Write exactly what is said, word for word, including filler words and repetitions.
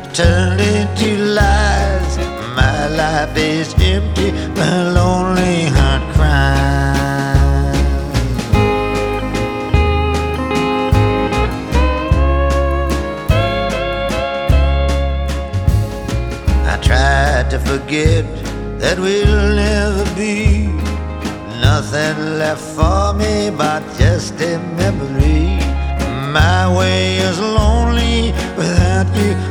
turned into lies. My life is empty, my lonely heart cries. I tried to forget that we'll never be. Nothing left for me but just a memory. My way is lonely without you.